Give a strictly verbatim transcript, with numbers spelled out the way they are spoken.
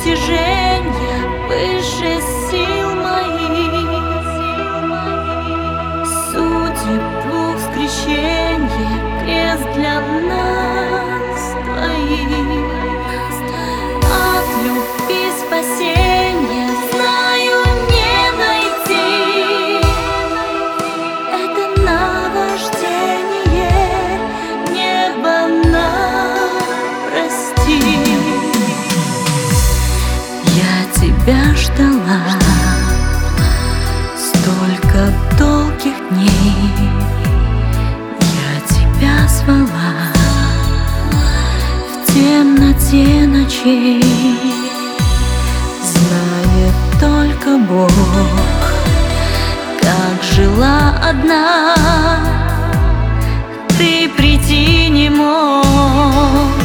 притяжения выше сил моих. Судеб двух скрещенье, крест для нас двоих. От любви спасенье знаю не найти. Это наваждение, небо нам прости. Я тебя ждала столько долгих дней, я тебя звала в темноте ночей. Знает только Бог, как жила одна, ты прийти не мог.